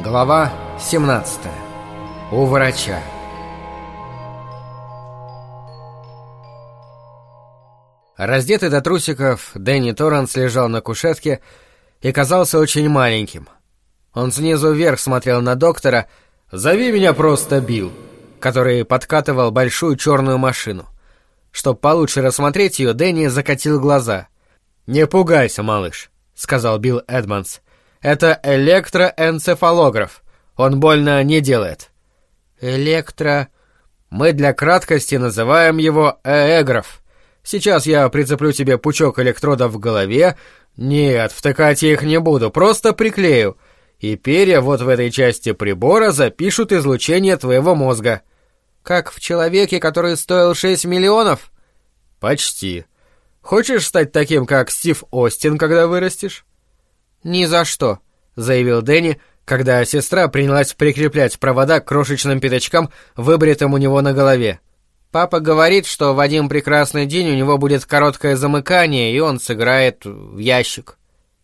Глава 17. У врача. Раздетый до трусиков, Дэнни Торренс лежал на кушетке и казался очень маленьким. Он снизу вверх смотрел на доктора «Зови меня просто Билл», который подкатывал большую черную машину. Чтобы получше рассмотреть ее, Дэнни закатил глаза. «Не пугайся, малыш», — сказал Билл Эдмонс. «Это электроэнцефалограф. Он больно не делает». Мы для краткости называем его ЭЭграф. Сейчас я прицеплю тебе пучок электродов в голове. Нет, втыкать я их не буду, просто приклею. И перья вот в этой части прибора запишут излучение твоего мозга». «Как в человеке, который стоил 6 миллионов?» «Почти. Хочешь стать таким, как Стив Остин, когда вырастешь?» «Ни за что», — заявил Дэнни, когда сестра принялась прикреплять провода к крошечным пятачкам, выбритым у него на голове. «Папа говорит, что в один прекрасный день у него будет короткое замыкание, и он сыграет в ящик».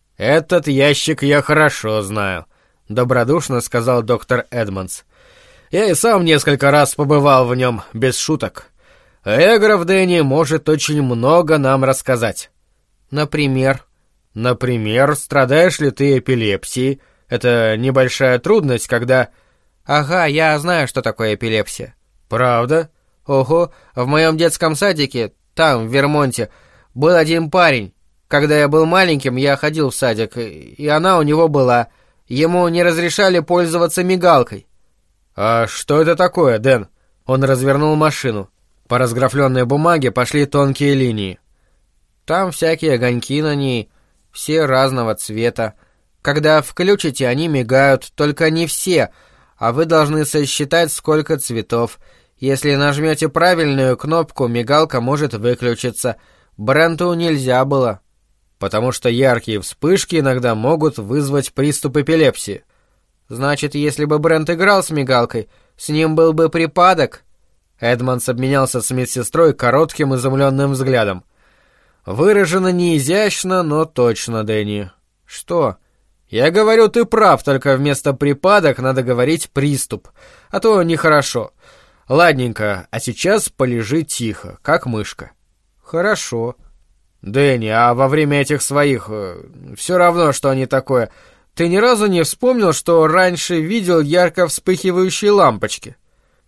«Этот ящик я хорошо знаю», — добродушно сказал доктор Эдмонс. «Я и сам несколько раз побывал в нем, без шуток. Эграф, Дэнни, может очень много нам рассказать». «Например?» «Например, страдаешь ли ты эпилепсией? Это небольшая трудность, когда...» «Ага, я знаю, что такое эпилепсия». «Правда?» «Ого, в моем детском садике, там, в Вермонте, был один парень. Когда я был маленьким, я ходил в садик, и она у него была. Ему не разрешали пользоваться мигалкой». «А что это такое, Дэн?» Он развернул машину. По разграфленной бумаге пошли тонкие линии. «Там всякие огоньки на ней, все разного цвета. Когда включите, они мигают, только не все, а вы должны сосчитать, сколько цветов. Если нажмете правильную кнопку, мигалка может выключиться. Бренту нельзя было, потому что яркие вспышки иногда могут вызвать приступ эпилепсии». «Значит, если бы Брент играл с мигалкой, с ним был бы припадок?» Эдмонс обменялся с медсестрой коротким изумленным взглядом. «Выражено не изящно, но точно, Дэнни». «Что?» «Я говорю, ты прав, только вместо припадок надо говорить приступ, а то нехорошо. Ладненько, а сейчас полежи тихо, как мышка». «Хорошо». «Дэнни, а во время этих своих... все равно, что они такое... Ты ни разу не вспомнил, что раньше видел ярко вспыхивающие лампочки?»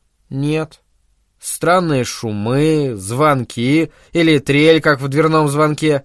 «Нет». «Странные шумы, звонки или трель, как в дверном звонке?»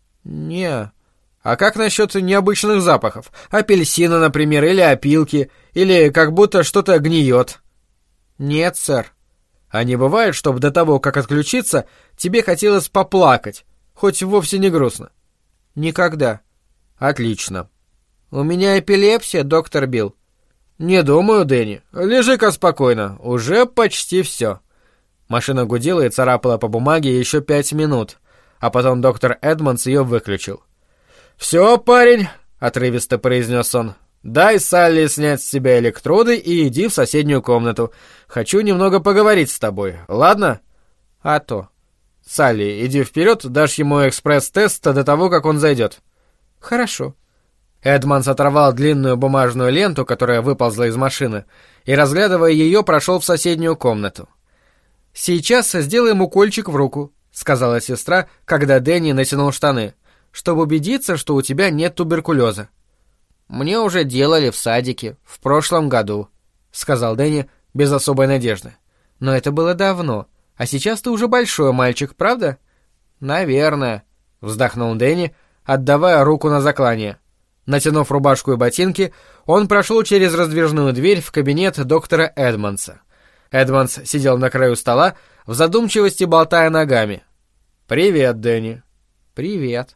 «Не». «А как насчет необычных запахов? Апельсина, например, или опилки, или как будто что-то гниет?» «Нет, сэр». «А не бывает, чтобы до того, как отключиться, тебе хотелось поплакать, хоть вовсе не грустно?» «Никогда». «Отлично». «У меня эпилепсия, доктор Билл». «Не думаю, Дэнни. Лежи-ка спокойно. Уже почти все». Машина гудела и царапала по бумаге еще 5 минут, а потом доктор Эдмонс ее выключил. «Все, парень», — отрывисто произнес он, — «дай Салли снять с себя электроды и иди в соседнюю комнату. Хочу немного поговорить с тобой, ладно?» «А то». «Салли, иди вперед, дашь ему экспресс-тест до того, как он зайдет». «Хорошо». Эдмонс оторвал длинную бумажную ленту, которая выползла из машины, и, разглядывая ее, прошел в соседнюю комнату. «Сейчас сделаем укольчик в руку», — сказала сестра, когда Дэнни натянул штаны, «чтобы убедиться, что у тебя нет туберкулеза». «Мне уже делали в садике, в прошлом году», — сказал Дэнни без особой надежды. «Но это было давно, а сейчас ты уже большой мальчик, правда?» «Наверное», — вздохнул Дэнни, отдавая руку на заклание. Натянув рубашку и ботинки, он прошел через раздвижную дверь в кабинет доктора Эдмонса. Эдмонс сидел на краю стола, в задумчивости болтая ногами. «Привет, Дэнни». «Привет».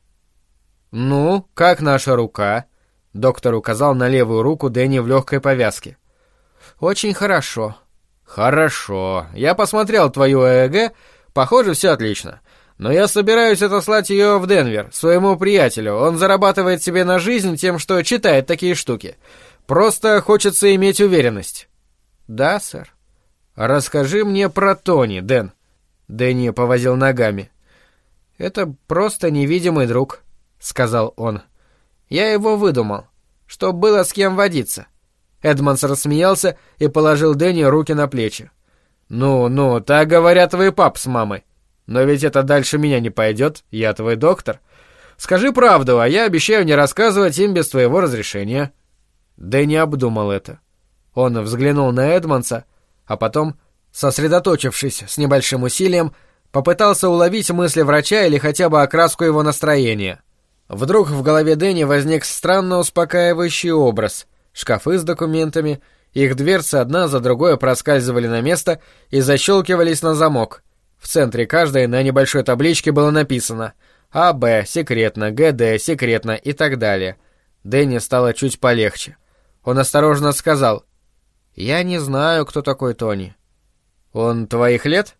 «Ну, как наша рука?» Доктор указал на левую руку Дэнни в легкой повязке. «Очень хорошо». «Хорошо. Я посмотрел твою ЭЭГ. Похоже, все отлично. Но я собираюсь отослать ее в Денвер, своему приятелю. Он зарабатывает себе на жизнь тем, что читает такие штуки. Просто хочется иметь уверенность». «Да, сэр». «Расскажи мне про Тони, Дэн». Дэнни повозил ногами. «Это просто невидимый друг», — сказал он. «Я его выдумал, чтоб было с кем водиться. Эдмонс рассмеялся и положил Дэнни руки на плечи. «Ну, так говорят твои пап с мамой. Но ведь это дальше меня не пойдет, я твой доктор. Скажи правду, а я обещаю не рассказывать им без твоего разрешения». Дэнни обдумал это. Он взглянул на Эдмонса, а потом, сосредоточившись с небольшим усилием, попытался уловить мысли врача или хотя бы окраску его настроения. Вдруг в голове Дэнни возник странно успокаивающий образ. Шкафы с документами, их дверцы одна за другой проскальзывали на место и защелкивались на замок. В центре каждой на небольшой табличке было написано «АБ, секретно», «ГД, секретно» и так далее. Дэнни стало чуть полегче. Он осторожно сказал: «Я не знаю, кто такой Тони». «Он твоих лет?»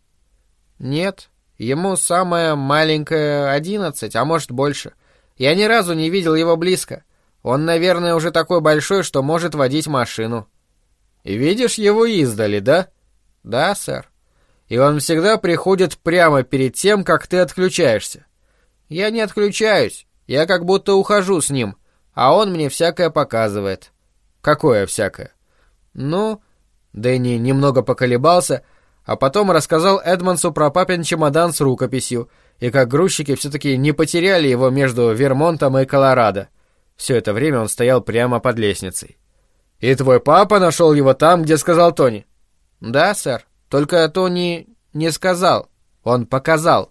«Нет, ему самое маленькое 11, а может больше. Я ни разу не видел его близко. Он, наверное, уже такой большой, что может водить машину». «Видишь его издали, да?» «Да, сэр». «И он всегда приходит прямо перед тем, как ты отключаешься?» «Я не отключаюсь, я как будто ухожу с ним, а он мне всякое показывает». «Какое всякое?» «Ну...» Дэнни немного поколебался, а потом рассказал Эдмонсу про папин чемодан с рукописью и как грузчики все-таки не потеряли его между Вермонтом и Колорадо. Все это время он стоял прямо под лестницей. «И твой папа нашел его там, где сказал Тони?» «Да, сэр. Только Тони не сказал. Он показал».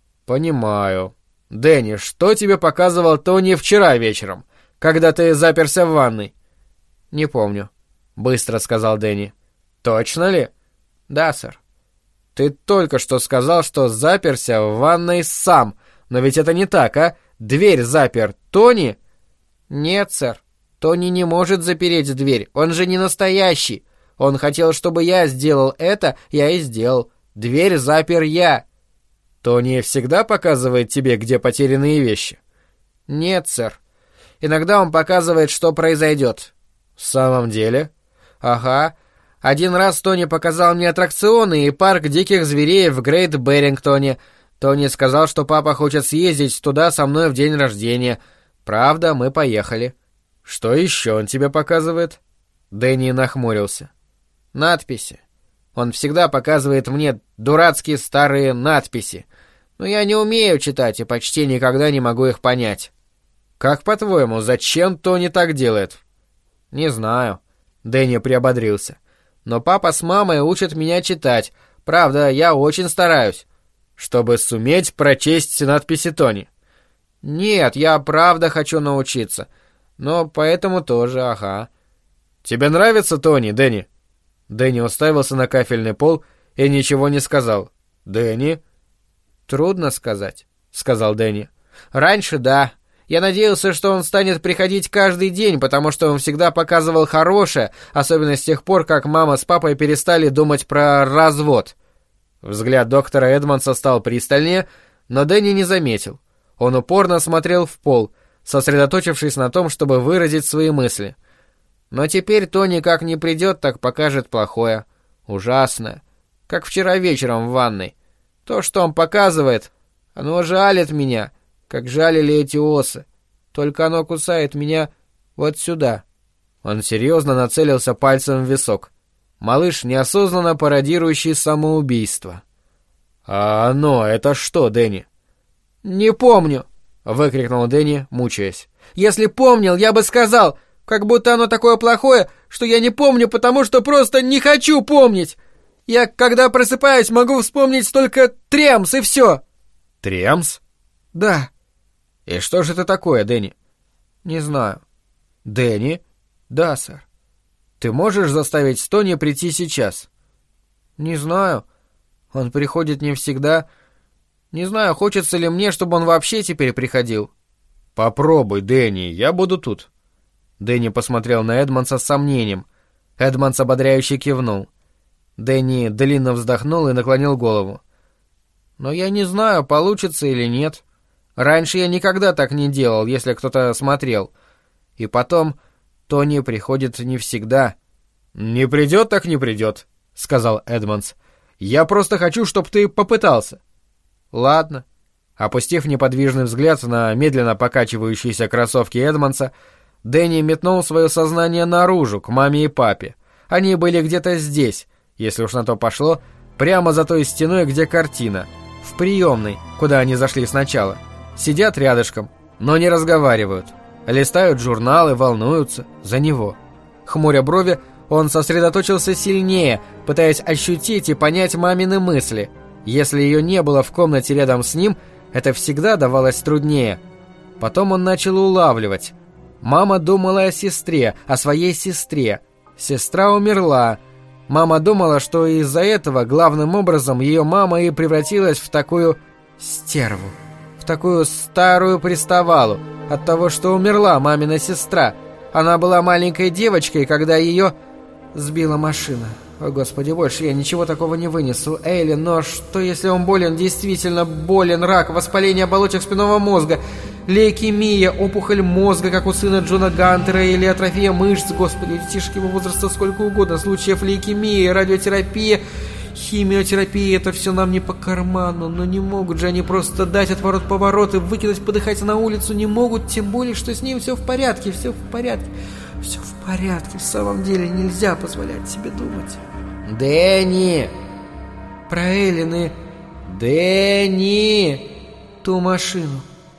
«Понимаю. Дэнни, что тебе показывал Тони вчера вечером, когда ты заперся в ванной?» «Не помню», — быстро сказал Дэнни. «Точно ли?» «Да, сэр». «Ты только что сказал, что заперся в ванной сам, но ведь это не так, а? Дверь запер Тони?» «Нет, сэр. Тони не может запереть дверь, он же не настоящий. Он хотел, чтобы я сделал это, я и сделал. Дверь запер я». «Тони всегда показывает тебе, где потерянные вещи?» «Нет, сэр. Иногда он показывает, что произойдет». «В самом деле?» «Ага. Один раз Тони показал мне аттракционы и парк диких зверей в Грейт-Беррингтоне. Тони сказал, что папа хочет съездить туда со мной в день рождения. Правда, мы поехали». «Что еще он тебе показывает?» Дэнни нахмурился. «Надписи. Он всегда показывает мне дурацкие старые надписи. Но я не умею читать и почти никогда не могу их понять». «Как по-твоему, зачем Тони так делает?» «Не знаю». Дэнни приободрился. «Но папа с мамой учат меня читать. Правда, я очень стараюсь». «Чтобы суметь прочесть надписи Тони?» «Нет, я правда хочу научиться. Но поэтому тоже, ага». «Тебе нравится Тони, Дэнни?» Дэнни уставился на кафельный пол и ничего не сказал. «Дэнни?» «Трудно сказать», — сказал Дэнни. «Раньше да. Я надеялся, что он станет приходить каждый день, потому что он всегда показывал хорошее, особенно с тех пор, как мама с папой перестали думать про развод». Взгляд доктора Эдмонса стал пристальнее, но Дэнни не заметил. Он упорно смотрел в пол, сосредоточившись на том, чтобы выразить свои мысли. «Но теперь Тони как не придет, так покажет плохое, ужасное, как вчера вечером в ванной. То, что он показывает, оно жалит меня, как жалили эти осы. Только оно кусает меня вот сюда». Он серьезно нацелился пальцем в висок. Малыш, неосознанно пародирующий самоубийство. «А оно это что, Дэнни?» «Не помню», — выкрикнул Дэнни, мучаясь. «Если помнил, я бы сказал, как будто оно такое плохое, что я не помню, потому что просто не хочу помнить. Я, когда просыпаюсь, могу вспомнить только Тремс и все». «Тремс?» «Да». «И что же это такое, Дэнни?» «Не знаю». «Дэнни?» «Да, сэр». «Ты можешь заставить Тони прийти сейчас?» «Не знаю. Он приходит не всегда. Не знаю, хочется ли мне, чтобы он вообще теперь приходил». «Попробуй, Дэнни, я буду тут». Дэнни посмотрел на Эдмонса с сомнением. Эдмонс ободряюще кивнул. Дэнни длинно вздохнул и наклонил голову. «Но я не знаю, получится или нет. Раньше я никогда так не делал, если кто-то смотрел. И потом, Тони приходит не всегда». «Не придет, так не придет», — сказал Эдмонс. «Я просто хочу, чтобы ты попытался». «Ладно». Опустив неподвижный взгляд на медленно покачивающиеся кроссовки Эдмонса, Дэнни метнул свое сознание наружу, к маме и папе. Они были где-то здесь, если уж на то пошло, прямо за той стеной, где картина. В приемной, куда они зашли сначала. Сидят рядышком, но не разговаривают. Листают журналы, волнуются за него. Хмуря брови, он сосредоточился сильнее, пытаясь ощутить и понять мамины мысли. Если ее не было в комнате рядом с ним, это всегда давалось труднее. Потом он начал улавливать. Мама думала о сестре, о своей сестре. Сестра умерла. Мама думала, что из-за этого главным образом ее мама и превратилась в такую стерву, в такую старую приставалу, от того, что умерла мамина сестра. Она была маленькой девочкой, когда ее сбила машина. О, Господи, больше я ничего такого не вынесу. Эйлин, но что если он болен, действительно болен, рак, воспаление оболочек спинного мозга, лейкемия, опухоль мозга, как у сына Джона Гантера, или атрофия мышц? Господи, у детишек его возраста сколько угодно случаев лейкемии, радиотерапия, химиотерапия, это все нам не по карману. Но не могут же они просто дать отворот-поворот и выкинуть подыхать на улицу, не могут, тем более, что с ним все в порядке, все в порядке. Все в порядке, в самом деле нельзя позволять себе думать. Дэнни! Про Эйлин и... Дэнни! Ту машину.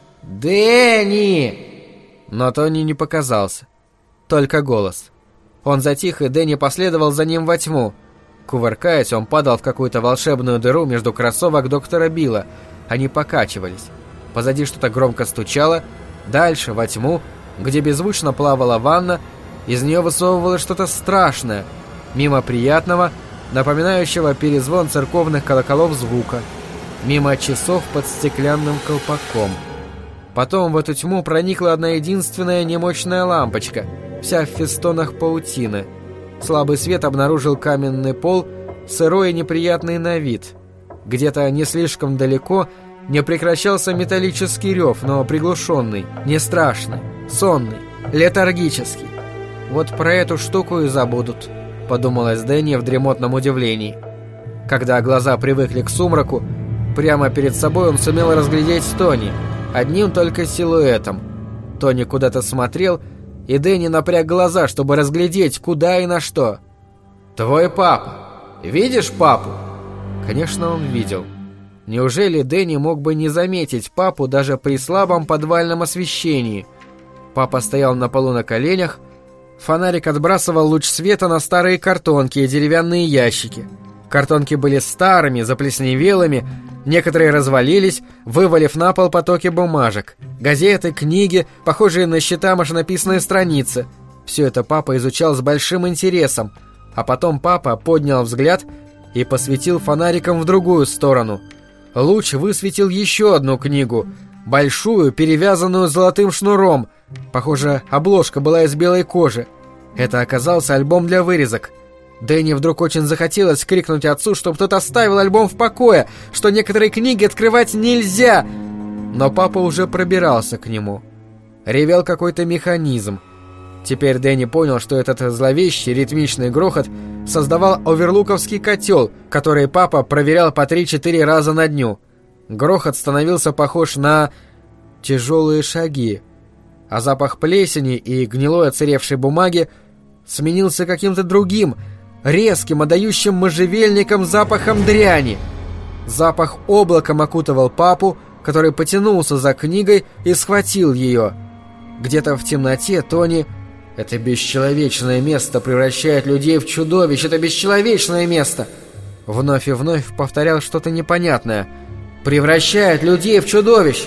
Дэнни! Но Тони не показался. Только голос. Он затих, и Дэнни последовал за ним во тьму. Кувыркаясь, он падал в какую-то волшебную дыру между кроссовок доктора Билла. Они покачивались. Позади что-то громко стучало. Дальше, во тьму, где беззвучно плавала ванна, из нее высовывалось что-то страшное, мимо приятного, напоминающего перезвон церковных колоколов звука, мимо часов под стеклянным колпаком. Потом в эту тьму проникла одна единственная немощная лампочка, вся в фестонах паутины. Слабый свет обнаружил каменный пол, сырой и неприятный на вид. Где-то не слишком далеко не прекращался металлический рев, но приглушенный, не страшный, сонный, летаргический. «Вот про эту штуку и забудут», — подумалось Дэнни в дремотном удивлении. Когда глаза привыкли к сумраку, прямо перед собой он сумел разглядеть Тони, одним только силуэтом. Тони куда-то смотрел, и Дэнни напряг глаза, чтобы разглядеть, куда и на что. «Твой папа. Видишь папу?» Конечно, он видел. Неужели Дэнни мог бы не заметить папу даже при слабом подвальном освещении? Папа стоял на полу на коленях. Фонарик отбрасывал луч света на старые картонки и деревянные ящики. Картонки были старыми, заплесневелыми, некоторые развалились, вывалив на пол потоки бумажек. Газеты, книги, похожие на счета машинописные страницы. Все это папа изучал с большим интересом. А потом папа поднял взгляд и посветил фонариком в другую сторону. Луч высветил еще одну книгу, большую, перевязанную золотым шнуром. Похоже, обложка была из белой кожи. Это оказался альбом для вырезок. Дэнни вдруг очень захотелось крикнуть отцу, чтобы тот оставил альбом в покое, что некоторые книги открывать нельзя. Но папа уже пробирался к нему. Ревел какой-то механизм. Теперь Дэнни понял, что этот зловещий ритмичный грохот создавал оверлуковский котел, который папа проверял по 3-4 раза на дню. Грохот становился похож на тяжелые шаги, а запах плесени и гнилой оцаревшей бумаги сменился каким-то другим, резким, отдающим можжевельником запахом дряни. Запах облаком окутывал папу, который потянулся за книгой и схватил ее. Где-то в темноте Тони... «Это бесчеловечное место превращает людей в чудовищ! Это бесчеловечное место!» Вновь и вновь повторял что-то непонятное. «Превращает людей в чудовищ!»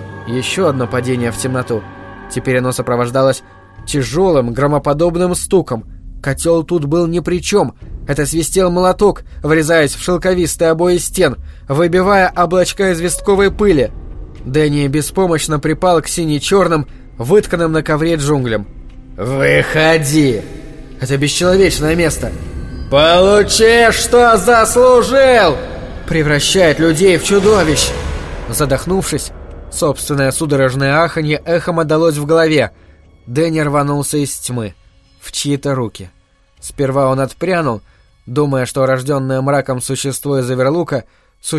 Еще одно падение в темноту. Теперь оно сопровождалось тяжелым громоподобным стуком. Котел тут был ни при чем. Это свистел молоток, врезаясь в шелковистые обои стен, выбивая облачка известковой пыли. Дэнни беспомощно припал к сине-черным, вытканным на ковре джунглям. «Выходи! Это бесчеловечное место! Получи, что заслужил! Превращает людей в чудовищ!» Задохнувшись, собственное судорожное аханье эхом отдалось в голове. Дэнни рванулся из тьмы в чьи-то руки. Сперва он отпрянул, думая, что рожденное мраком существо из Оверлука,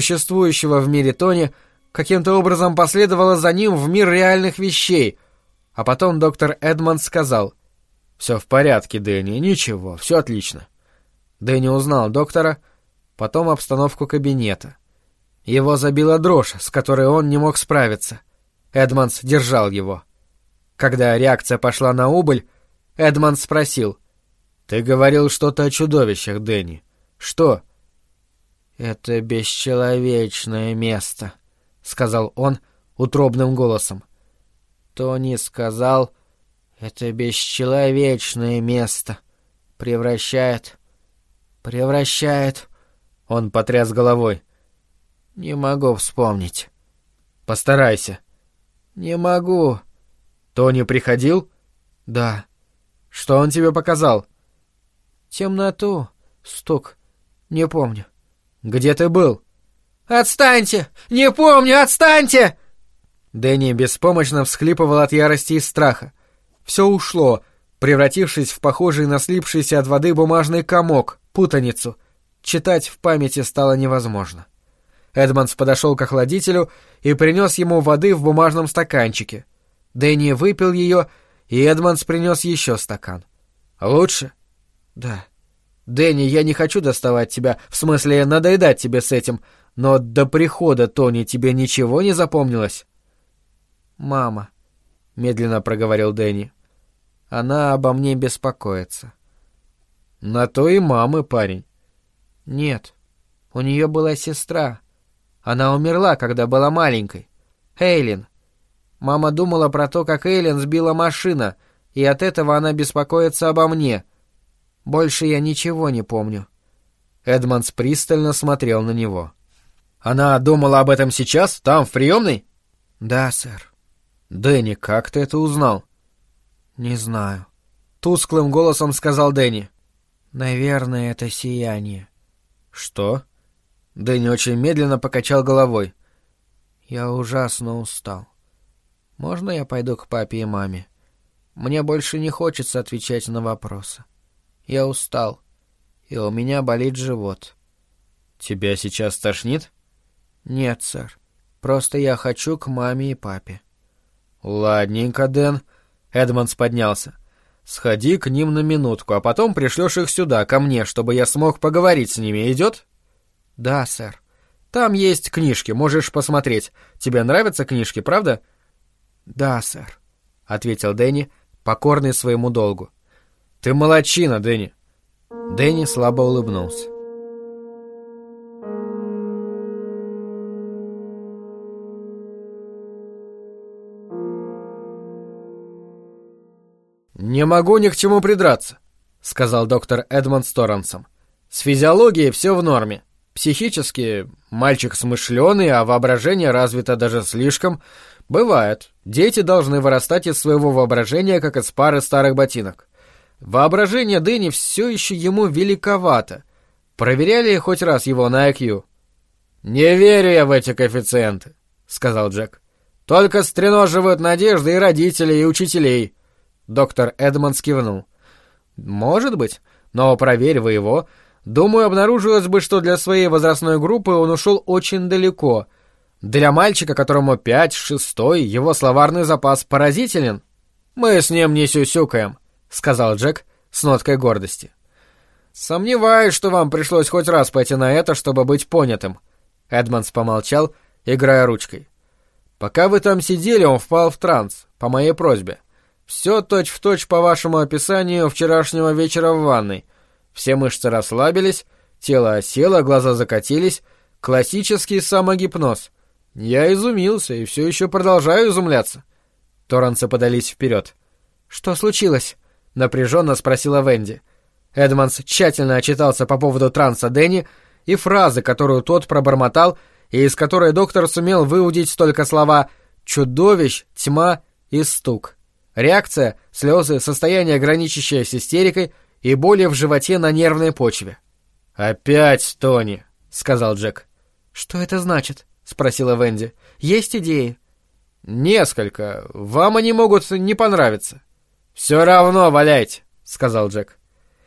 существующего в мире Тони, каким-то образом последовало за ним в мир реальных вещей. А потом доктор Эдмондс сказал: «Все в порядке, Дэнни, ничего, все отлично». Дэнни узнал доктора, потом обстановку кабинета. Его забила дрожь, с которой он не мог справиться. Эдмондс держал его. Когда реакция пошла на убыль, Эдмондс спросил: «Ты говорил что-то о чудовищах, Дэнни. Что?» «Это бесчеловечное место», — сказал он утробным голосом. «Тони сказал, это бесчеловечное место. Превращает... Он потряс головой. «Не могу вспомнить». «Постарайся». «Не могу». «Тони приходил?» «Да». «Что он тебе показал?» «Темноту. Стук. Не помню». «Где ты был?» «Отстаньте! Не помню! Отстаньте!» Дэнни беспомощно всхлипывал от ярости и страха. Все ушло, превратившись в похожий на слипшийся от воды бумажный комок, путаницу. Читать в памяти стало невозможно. Эдмондс подошел к охладителю и принес ему воды в бумажном стаканчике. Дэнни выпил ее, и Эдмондс принес еще стакан. «Лучше?» «Да». «Дэнни, я не хочу доставать тебя, в смысле надоедать тебе с этим, но до прихода Тони тебе ничего не запомнилось?» «Мама», — медленно проговорил Дэнни. «Она обо мне беспокоится». «На то и мамы, парень». «Нет, у нее была сестра. Она умерла, когда была маленькой. Эйлин. Мама думала про то, как Эйлин сбила машина, и от этого она беспокоится обо мне. Больше я ничего не помню». Эдмондс пристально смотрел на него. «Она думала об этом сейчас, там, в приемной?» «Да, сэр». «Дэнни, как ты это узнал?» «Не знаю», — тусклым голосом сказал Дэнни. «Наверное, это сияние». «Что?» Дэнни очень медленно покачал головой. «Я ужасно устал. Можно я пойду к папе и маме? Мне больше не хочется отвечать на вопросы. Я устал, и у меня болит живот». «Тебя сейчас тошнит?» «Нет, сэр. Просто я хочу к маме и папе». «Ладненько, Дэн». Эдмондс поднялся. «Сходи к ним на минутку, а потом пришлешь их сюда, ко мне, чтобы я смог поговорить с ними. Идет?» «Да, сэр. Там есть книжки, можешь посмотреть. Тебе нравятся книжки, правда?» «Да, сэр», — ответил Дэнни, покорный своему долгу. «Ты молодчина, Дэнни». Дэнни слабо улыбнулся. «Не могу ни к чему придраться», — сказал доктор Эдмонд Торренсом. «С физиологией все в норме. Психически мальчик смышленый, а воображение развито даже слишком. Бывает. Дети должны вырастать из своего воображения, как из пары старых ботинок. Воображение Дэнни все еще ему великовато. Проверяли хоть раз его на IQ?» «Не верю я в эти коэффициенты», — сказал Джек. «Только стреноживают надежды и родителей, и учителей». Доктор Эдмондс кивнул. «Может быть, но проверь вы его. Думаю, обнаружилось бы, что для своей возрастной группы он ушел очень далеко. Для мальчика, которому 5-6, его словарный запас поразителен». «Мы с ним не сюсюкаем», — сказал Джек с ноткой гордости. «Сомневаюсь, что вам пришлось хоть раз пойти на это, чтобы быть понятым». Эдмондс помолчал, играя ручкой. «Пока вы там сидели, он впал в транс, по моей просьбе. Все точь-в-точь по вашему описанию вчерашнего вечера в ванной. Все мышцы расслабились, тело осело, глаза закатились. Классический самогипноз. Я изумился и все еще продолжаю изумляться». Торренсы подались вперед. «Что случилось?» — напряженно спросила Венди. Эдмондс тщательно отчитался по поводу транса Дэнни и фразы, которую тот пробормотал, и из которой доктор сумел выудить только слова «чудовищ», «тьма» и «стук». Реакция, слезы, состояние, граничащее с истерикой, и боли в животе на нервной почве. «Опять Тони», — сказал Джек. «Что это значит?» — спросила Венди. «Есть идеи?» «Несколько. Вам они могут не понравиться». «Все равно валяйте», — сказал Джек.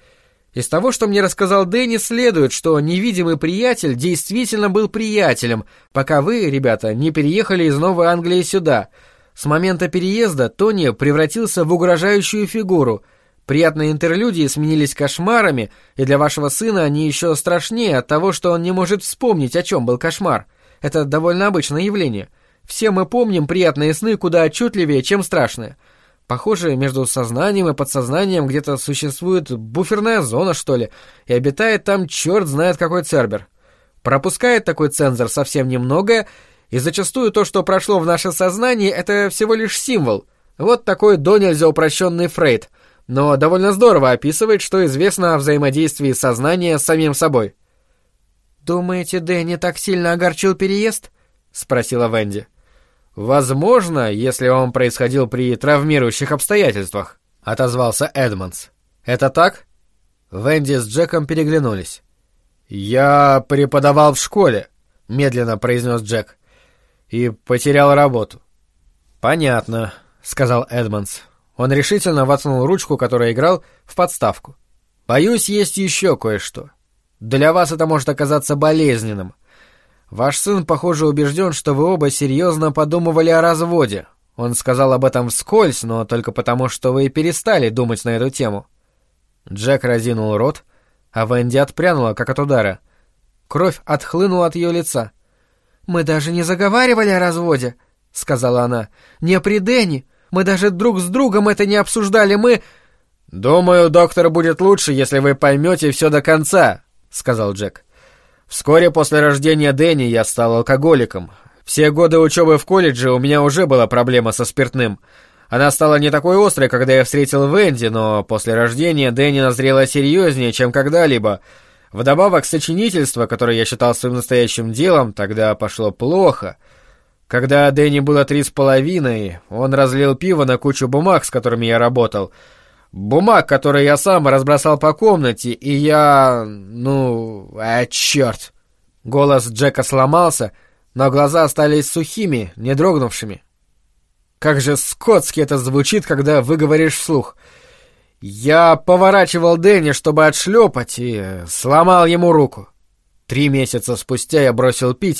Из того, что мне рассказал Дэнни, следует, что невидимый приятель действительно был приятелем, пока вы, ребята, не переехали из Новой Англии сюда. С момента переезда Тони превратился в угрожающую фигуру. Приятные интерлюдии сменились кошмарами, и для вашего сына они еще страшнее от того, что он не может вспомнить, о чем был кошмар. Это довольно обычное явление. Все мы помним приятные сны куда отчетливее, чем страшные. Похоже, между сознанием и подсознанием где-то существует буферная зона, что ли, и обитает там черт знает какой Цербер. Пропускает такой цензор совсем немногое, и зачастую то, что прошло в наше сознание, это всего лишь символ. Вот такой до нельзя упрощенный Фрейд, но довольно здорово описывает, что известно о взаимодействии сознания с самим собой. «Думаете, Дэнни так сильно огорчил переезд?» — спросила Венди. «Возможно, если он происходил при травмирующих обстоятельствах», — отозвался Эдмондс. «Это так?» Венди с Джеком переглянулись. «Я преподавал в школе», — медленно произнес Джек. «И потерял работу». «Понятно», — сказал Эдмондс. Он решительно воткнул ручку, которой играл, в подставку. «Боюсь, есть еще кое-что. Для вас это может оказаться болезненным. Ваш сын, похоже, убежден, что вы оба серьезно подумывали о разводе. Он сказал об этом вскользь, но только потому, что вы перестали думать на эту тему». Джек разинул рот, а Венди отпрянула, как от удара. Кровь отхлынула от ее лица. «Мы даже не заговаривали о разводе», — сказала она. «Не при Дэнни. Мы даже друг с другом это не обсуждали. Мы...» «Думаю, доктор, будет лучше, если вы поймете все до конца», — сказал Джек. «Вскоре после рождения Дэнни я стал алкоголиком. Все годы учебы в колледже у меня уже была проблема со спиртным. Она стала не такой острой, когда я встретил Венди, но после рождения Дэнни назрела серьезнее, чем когда-либо. Вдобавок, сочинительство, которое я считал своим настоящим делом, тогда пошло плохо. Когда Дэнни было 3,5, он разлил пиво на кучу бумаг, с которыми я работал. Бумаг, которые я сам разбросал по комнате, и я... черт!» Голос Джека сломался, но глаза остались сухими, не дрогнувшими. Как же скотски это звучит, когда выговоришь вслух. Я поворачивал Дэнни, чтобы отшлепать, и сломал ему руку. 3 месяца спустя я бросил пить,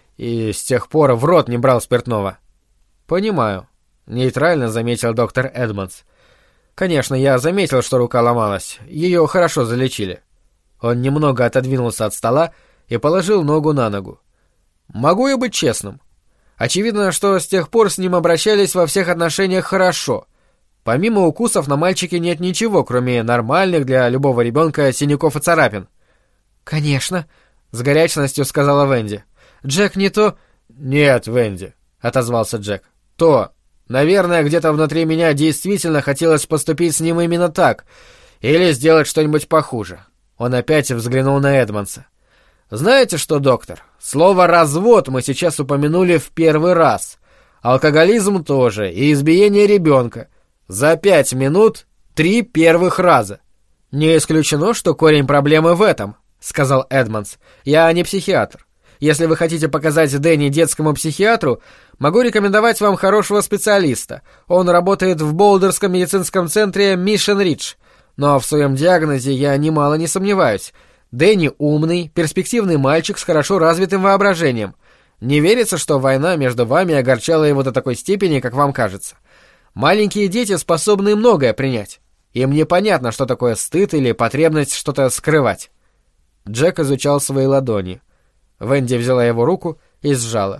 и с тех пор в рот не брал спиртного. «Понимаю», — нейтрально заметил доктор Эдмондс. «Конечно, я заметил, что рука ломалась. Ее хорошо залечили». Он немного отодвинулся от стола и положил ногу на ногу. «Могу я быть честным? Очевидно, что с тех пор с ним обращались во всех отношениях хорошо. Помимо укусов на мальчике нет ничего, кроме нормальных для любого ребенка синяков и царапин». «Конечно», — с горячностью сказала Венди. «Джек не то...» «Нет, Венди», — отозвался Джек. «То. Наверное, где-то внутри меня действительно хотелось поступить с ним именно так. Или сделать что-нибудь похуже». Он опять взглянул на Эдмондса. «Знаете что, доктор, слово «развод» мы сейчас упомянули в первый раз. Алкоголизм тоже, и избиение ребенка. За 5 минут 3 первых раза». «Не исключено, что корень проблемы в этом», — сказал Эдмондс. «Я не психиатр. Если вы хотите показать Дэнни детскому психиатру, могу рекомендовать вам хорошего специалиста. Он работает в Болдерском медицинском центре Мишен Ридж. Но в своем диагнозе я немало не сомневаюсь. Дэнни умный, перспективный мальчик с хорошо развитым воображением. Не верится, что война между вами огорчала его до такой степени, как вам кажется. Маленькие дети способны многое принять. Им непонятно, что такое стыд или потребность что-то скрывать». Джек изучал свои ладони. Венди взяла его руку и сжала.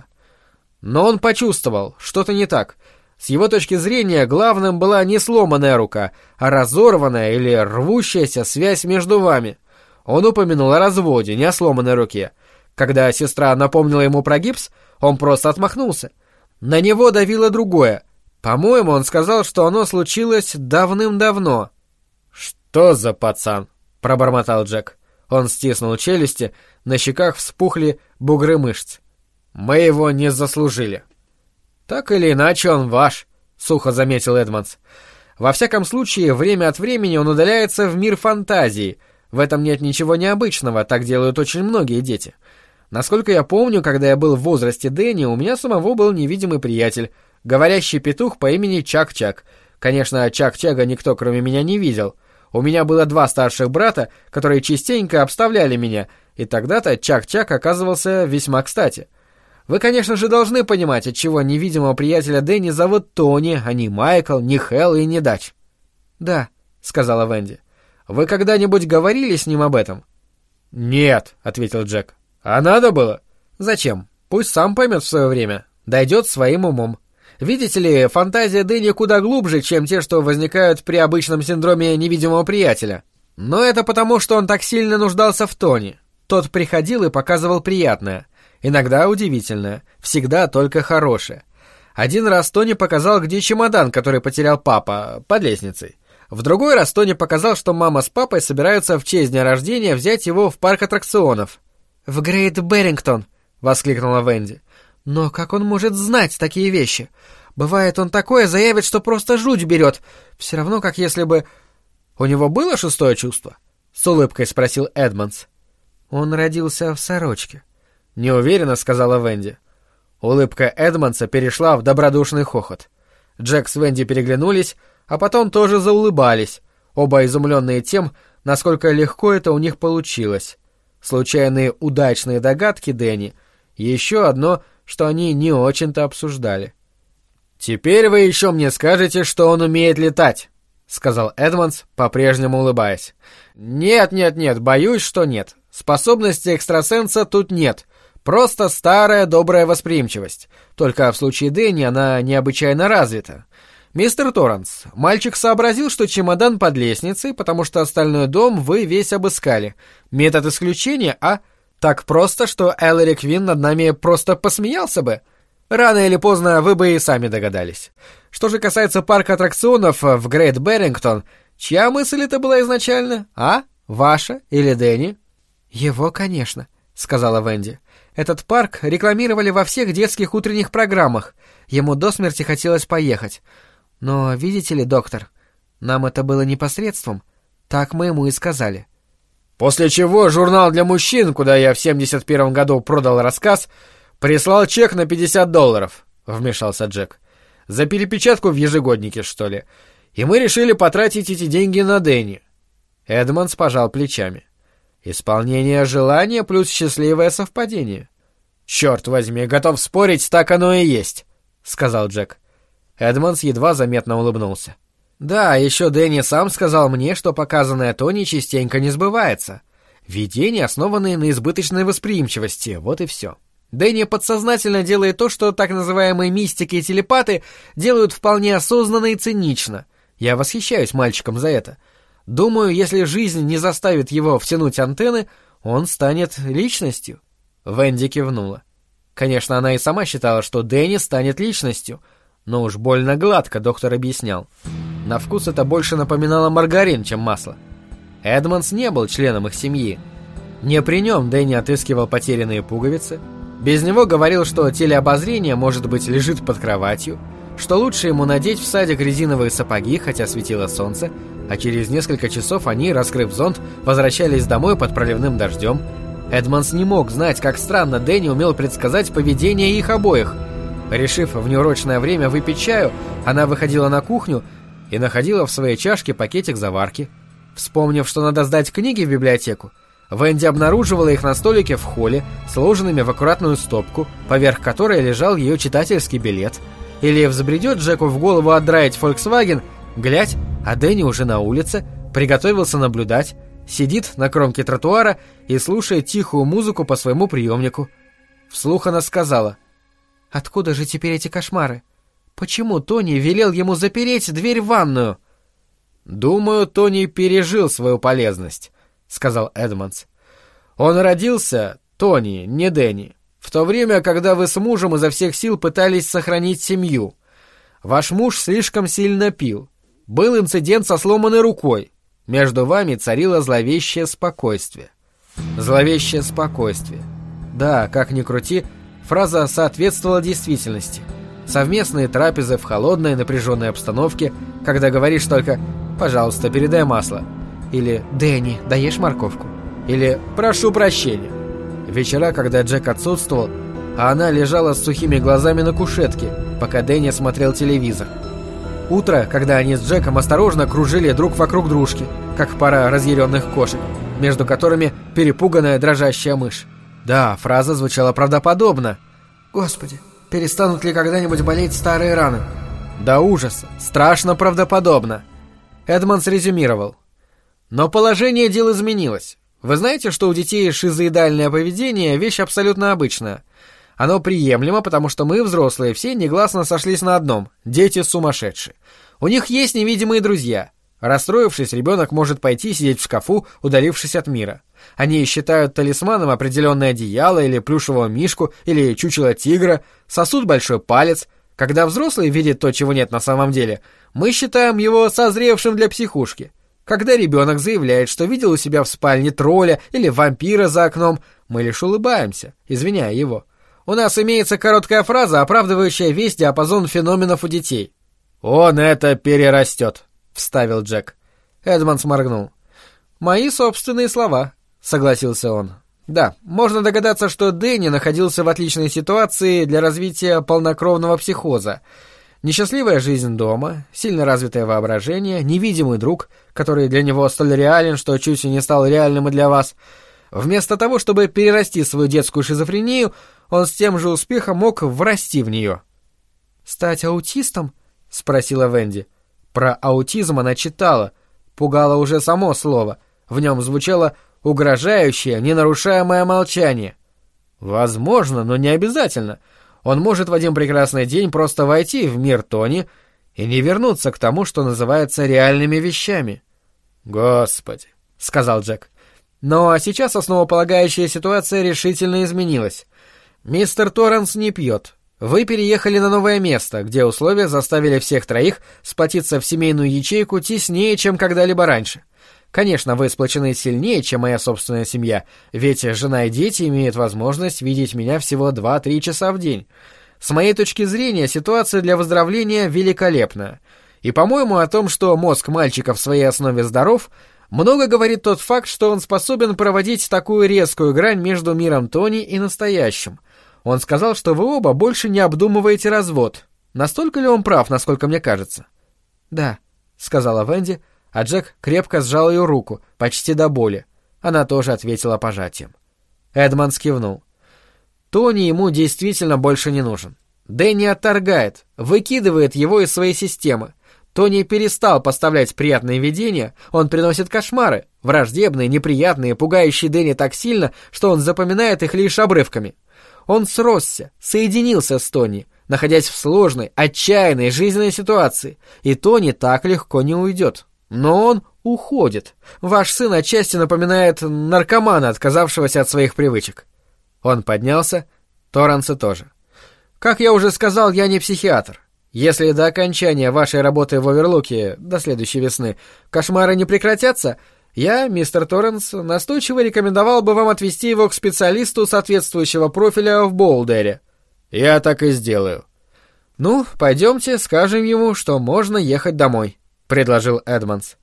Но он почувствовал, что-то не так. С его точки зрения, главным была не сломанная рука, а разорванная или рвущаяся связь между вами. Он упомянул о разводе, не о сломанной руке. Когда сестра напомнила ему про гипс, он просто отмахнулся. На него давило другое. По-моему, он сказал, что оно случилось давным-давно. «Что за пацан?» — пробормотал Джек. Он стиснул челюсти, на щеках вспухли бугры мышц. «Мы его не заслужили». «Так или иначе, он ваш», — сухо заметил Эдмондс. «Во всяком случае, время от времени он удаляется в мир фантазии. В этом нет ничего необычного, так делают очень многие дети. Насколько я помню, когда я был в возрасте Дэнни, у меня самого был невидимый приятель, говорящий петух по имени Чак-Чак. Конечно, Чак-Чага никто, кроме меня, не видел. У меня было 2 старших брата, которые частенько обставляли меня, и тогда-то Чак-Чак оказывался весьма кстати. Вы, конечно же, должны понимать, отчего невидимого приятеля Дэнни зовут Тони, а не Майкл, не Хелл и не Дач». «Да», — сказала Венди. «Вы когда-нибудь говорили с ним об этом?» «Нет», — ответил Джек. «А надо было?» «Зачем? Пусть сам поймет в свое время. Дойдет своим умом. Видите ли, фантазия Дэнни куда глубже, чем те, что возникают при обычном синдроме невидимого приятеля. Но это потому, что он так сильно нуждался в Тони. Тот приходил и показывал приятное. Иногда удивительное. Всегда только хорошее. Один раз Тони показал, где чемодан, который потерял папа, под лестницей. В другой раз Тони показал, что мама с папой собираются в честь дня рождения взять его в парк аттракционов. «В Грейт Беррингтон!» — воскликнула Венди. «Но как он может знать такие вещи? Бывает, он такое заявит, что просто жуть берет. Все равно, как если бы...» «У него было шестое чувство?» — с улыбкой спросил Эдмондс. «Он родился в сорочке», — неуверенно сказала Венди. Улыбка Эдмондса перешла в добродушный хохот. Джек с Венди переглянулись, а потом тоже заулыбались, оба изумленные тем, насколько легко это у них получилось. Случайные удачные догадки Дэнни — еще одно, что они не очень-то обсуждали. «Теперь вы еще мне скажете, что он умеет летать», — сказал Эдмондс, по-прежнему улыбаясь. «Нет, боюсь, что нет. Способности экстрасенса тут нет. Просто старая добрая восприимчивость. Только в случае Дэнни она необычайно развита. Мистер Торренс, мальчик сообразил, что чемодан под лестницей, потому что остальной дом вы весь обыскали. Метод исключения, а? Так просто, что Эллари Квин над нами просто посмеялся бы. Рано или поздно вы бы и сами догадались. Что же касается парка аттракционов в Грейт Беррингтон, чья мысль это была изначально, а? Ваша или Дэнни?» «Его, конечно», — сказала Венди. «Этот парк рекламировали во всех детских утренних программах. Ему до смерти хотелось поехать. Но, видите ли, доктор, нам это было непосредством. Так мы ему и сказали». «После чего журнал для мужчин, куда я в 71 году продал рассказ, прислал чек на $50, вмешался Джек. «За перепечатку в ежегоднике, что ли? И мы решили потратить эти деньги на Дэнни». Эдмондс пожал плечами. «Исполнение желания плюс счастливое совпадение». «Черт возьми, готов спорить, так оно и есть», — сказал Джек. Эдмондс едва заметно улыбнулся. «Да, еще Дэнни сам сказал мне, что показанное Тони частенько не сбывается. Видения, основанные на избыточной восприимчивости, вот и все. Дэнни подсознательно делает то, что так называемые мистики и телепаты делают вполне осознанно и цинично. Я восхищаюсь мальчиком за это. Думаю, если жизнь не заставит его втянуть антенны, он станет личностью». Венди кивнула. Конечно, она и сама считала, что Дэнни станет личностью, но уж больно гладко доктор объяснял. На вкус это больше напоминало маргарин, чем масло. Эдмондс не был членом их семьи. Не при нем Дэнни отыскивал потерянные пуговицы. Без него говорил, что телеобозрение, может быть, лежит под кроватью, что лучше ему надеть в садик резиновые сапоги, хотя светило солнце, а через несколько часов они, раскрыв зонт, возвращались домой под проливным дождем. Эдмондс не мог знать, как странно Дэнни умел предсказать поведение их обоих. Решив в неурочное время выпить чаю, она выходила на кухню и находила в своей чашке пакетик заварки. Вспомнив, что надо сдать книги в библиотеку, Венди обнаруживала их на столике в холле, сложенными в аккуратную стопку, поверх которой лежал ее читательский билет. Или взбредет Джеку в голову отдраить «Фольксваген», глядь, а Дэнни уже на улице, приготовился наблюдать, сидит на кромке тротуара и слушает тихую музыку по своему приемнику. Вслух она сказала: «Откуда же теперь эти кошмары? Почему Тони велел ему запереть дверь в ванную?» «Думаю, Тони пережил свою полезность», — сказал Эдмондс. «Он родился, Тони, не Дэнни, в то время, когда вы с мужем изо всех сил пытались сохранить семью. Ваш муж слишком сильно пил. Был инцидент со сломанной рукой. Между вами царило зловещее спокойствие». Зловещее спокойствие. Да, как ни крути, фраза соответствовала действительности. Совместные трапезы в холодной напряженной обстановке, когда говоришь только «пожалуйста, передай масло», или «Дэнни, даешь морковку?» или «прошу прощения». Вечера, когда Джек отсутствовал, а она лежала с сухими глазами на кушетке, пока Дэнни смотрел телевизор. Утро, когда они с Джеком осторожно кружили друг вокруг дружки, как пара разъяренных кошек, между которыми перепуганная дрожащая мышь. Да, фраза звучала правдоподобно. Господи, перестанут ли когда-нибудь болеть старые раны? До ужаса, страшно правдоподобно. Эдмонс резюмировал. Но положение дел изменилось. Вы знаете, что у детей шизоидальное поведение – вещь абсолютно обычная. Оно приемлемо, потому что мы, взрослые, все негласно сошлись на одном – дети сумасшедшие. У них есть невидимые друзья. Расстроившись, ребенок может пойти сидеть в шкафу, удалившись от мира. Они считают талисманом определенное одеяло или плюшевого мишку, или чучело тигра, сосут большой палец. Когда взрослый видит то, чего нет на самом деле, мы считаем его созревшим для психушки. Когда ребенок заявляет, что видел у себя в спальне тролля или вампира за окном, мы лишь улыбаемся, извиняя его. У нас имеется короткая фраза, оправдывающая весь диапазон феноменов у детей. «Он это перерастет», — вставил Джек. Эдмонс моргнул. «Мои собственные слова», — согласился он. «Да, можно догадаться, что Дэнни находился в отличной ситуации для развития полнокровного психоза. Несчастливая жизнь дома, сильно развитое воображение, невидимый друг, который для него столь реален, что чуть и не стал реальным и для вас. Вместо того, чтобы перерасти свою детскую шизофрению, он с тем же успехом мог врасти в нее». «Стать аутистом?» — спросила Венди. Про аутизм она читала. Пугало уже само слово. В нем звучало угрожающее, ненарушаемое молчание. «Возможно, но не обязательно. Он может в один прекрасный день просто войти в мир Тони и не вернуться к тому, что называется реальными вещами». «Господи», — сказал Джек. «Но сейчас основополагающая ситуация решительно изменилась. Мистер Торренс не пьет. Вы переехали на новое место, где условия заставили всех троих сплотиться в семейную ячейку теснее, чем когда-либо раньше. Конечно, вы сплочены сильнее, чем моя собственная семья, ведь жена и дети имеют возможность видеть меня всего 2-3 часа в день. С моей точки зрения, ситуация для выздоровления великолепна. И, по-моему, о том, что мозг мальчика в своей основе здоров, много говорит тот факт, что он способен проводить такую резкую грань между миром Тони и настоящим. Он сказал, что вы оба больше не обдумываете развод. Настолько ли он прав, насколько мне кажется?» «Да», — сказала Венди, а Джек крепко сжал ее руку, почти до боли. Она тоже ответила пожатием. Эдмонс кивнул. Тони ему действительно больше не нужен. Дэнни отторгает, выкидывает его из своей системы. Тони перестал поставлять приятные видения, он приносит кошмары, враждебные, неприятные, пугающие Дэнни так сильно, что он запоминает их лишь обрывками. Он сросся, соединился с Тони, находясь в сложной, отчаянной жизненной ситуации, и Тони так легко не уйдет. Но он уходит. Ваш сын отчасти напоминает наркомана, отказавшегося от своих привычек. Он поднялся, Торренса тоже. Как я уже сказал, я не психиатр. Если до окончания вашей работы в Оверлуке, до следующей весны, кошмары не прекратятся, я, мистер Торренс, настойчиво рекомендовал бы вам отвезти его к специалисту соответствующего профиля в Боулдере. Я так и сделаю. Ну, пойдемте, скажем ему, что можно ехать домой, предложил Эдмонс.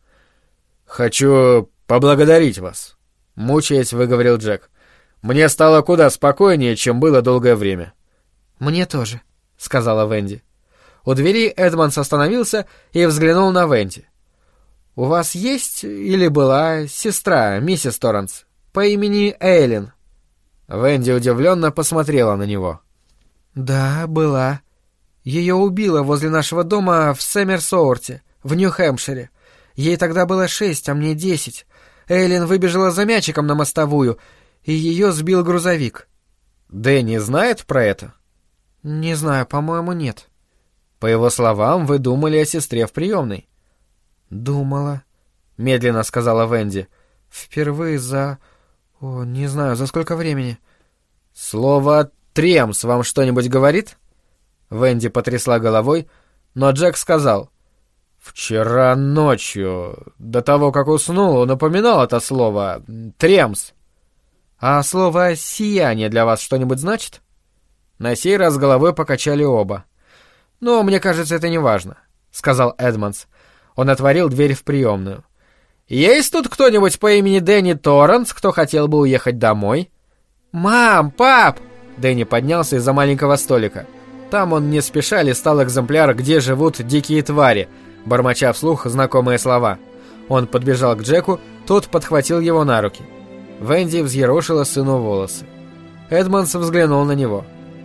Хочу поблагодарить вас, мучаясь, выговорил Джек. Мне стало куда спокойнее, чем было долгое время. Мне тоже, сказала Венди. У двери Эдмонс остановился и взглянул на Венди. «У вас есть или была сестра, миссис Торренс, по имени Эйлин?» Венди удивленно посмотрела на него. «Да, была. Ее убило возле нашего дома в Сэмерсоурте, в Нью-Хэмпшире. Ей тогда было 6, а мне 10. Эйлин выбежала за мячиком на мостовую, и ее сбил грузовик». «Дэнни знает про это?» «Не знаю, по-моему, нет». «По его словам, вы думали о сестре в приемной». «Думала», — медленно сказала Венди. «Впервые за... не знаю, за сколько времени». «Слово «тремс» вам что-нибудь говорит?» Венди потрясла головой, но Джек сказал. «Вчера ночью, до того, как уснул, он упоминал это слово «тремс». А слово «сияние» для вас что-нибудь значит?» На сей раз головой покачали оба. «Но мне кажется, это не важно», — сказал Эдмонс. Он отворил дверь в приемную. «Есть тут кто-нибудь по имени Дэнни Торренс, кто хотел бы уехать домой?» «Мам, пап!» Дэнни поднялся из-за маленького столика. Там он не спеша листал экземпляр «Где живут дикие твари», бормоча вслух знакомые слова. Он подбежал к Джеку, тот подхватил его на руки. Венди взъерошила сыну волосы. Эдмонс взглянул на него.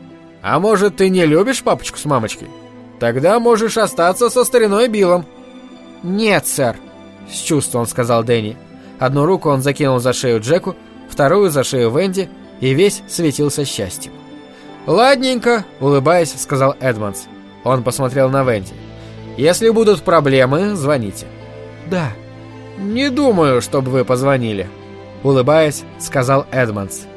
А может, ты не любишь папочку с мамочкой? Тогда можешь остаться со стариной Биллом». «Нет, сэр», — с чувством сказал Дэнни. Одну руку он закинул за шею Джеку, вторую за шею Венди, и весь светился счастьем. «Ладненько», — улыбаясь, сказал Эдмондс. Он посмотрел на Венди. «Если будут проблемы, звоните». «Да». «Не думаю, чтобы вы позвонили», — улыбаясь, сказал Эдмондс.